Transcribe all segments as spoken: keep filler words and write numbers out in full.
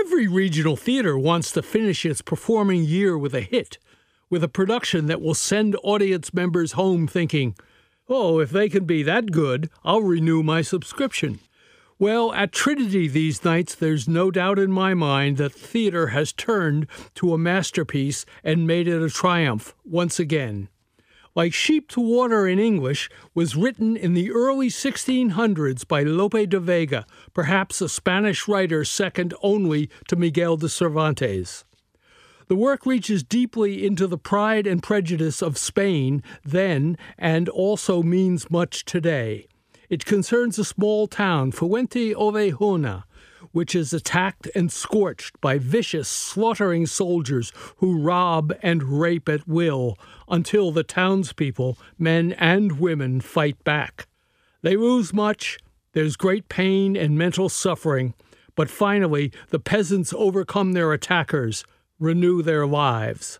Every regional theater wants to finish its performing year with a hit, with a production that will send audience members home thinking, oh, if they can be that good, I'll renew my subscription. Well, at Trinity these nights, there's no doubt in my mind that theater has turned to a masterpiece and made it a triumph once again. Like Sheep to Water in English was written in the early sixteen hundreds by Lope de Vega, perhaps a Spanish writer second only to Miguel de Cervantes. The work reaches deeply into the pride and prejudice of Spain then and also means much today. It concerns a small town, Fuente Ovejuna, which is attacked and scorched by vicious, slaughtering soldiers who rob and rape at will until the townspeople, men and women, fight back. They lose much, there's great pain and mental suffering, but finally the peasants overcome their attackers, renew their lives.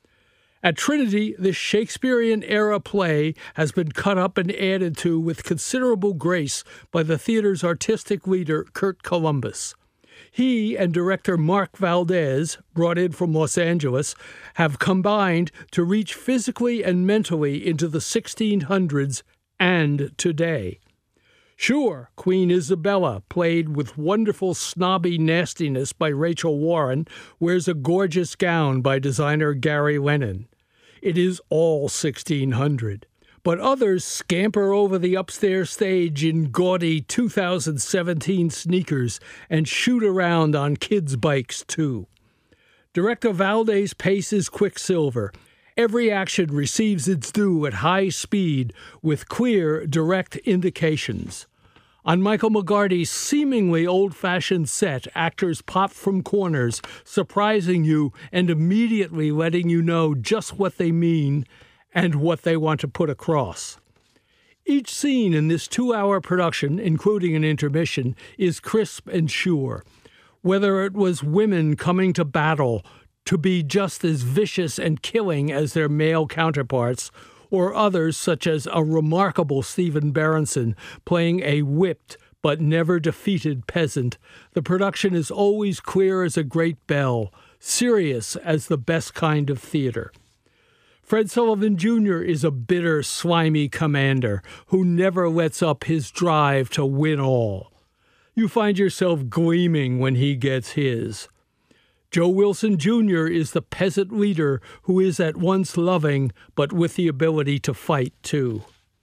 At Trinity, this Shakespearean-era play has been cut up and added to with considerable grace by the theater's artistic leader, Curt Columbus. He and director Mark Valdez, brought in from Los Angeles, have combined to reach physically and mentally into the sixteen hundreds and today. Sure, Queen Isabella, played with wonderful snobby nastiness by Rachel Warren, wears a gorgeous gown by designer Gary Lennon. It is all sixteen hundred. But others scamper over the upstairs stage in gaudy two thousand seventeen sneakers and shoot around on kids' bikes, too. Director Valdez paces Quicksilver. Every action receives its due at high speed with clear, direct indications. On Michael McGarty's seemingly old-fashioned set, actors pop from corners, surprising you and immediately letting you know just what they mean and what they want to put across. Each scene in this two-hour production, including an intermission, is crisp and sure. Whether it was women coming to battle to be just as vicious and killing as their male counterparts, or others such as a remarkable Stephen Berenson playing a whipped but never defeated peasant, the production is always clear as a great bell, serious as the best kind of theater. Fred Sullivan Junior is a bitter, slimy commander who never lets up his drive to win all. You find yourself gleaming when he gets his. Joe Wilson Junior is the peasant leader who is at once loving, but with the ability to fight, too.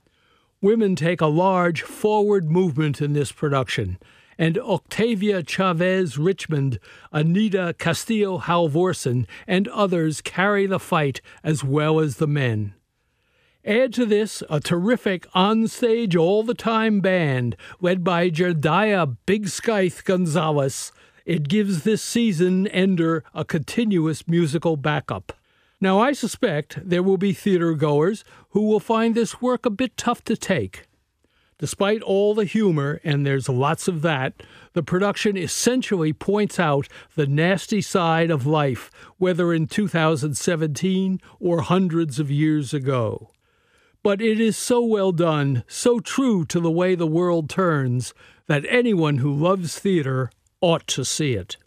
Women take a large forward movement in this production, and Octavia Chavez Richmond, Anita Castillo Halvorsen, and others carry the fight as well as the men. Add to this a terrific on-stage all-the-time band led by Jedediah Big Scythe Gonzalez. It gives this season-ender a continuous musical backup. Now, I suspect there will be theater-goers who will find this work a bit tough to take. Despite all the humor, and there's lots of that, the production essentially points out the nasty side of life, whether in two thousand seventeen or hundreds of years ago. But it is so well done, so true to the way the world turns, that anyone who loves theater ought to see it.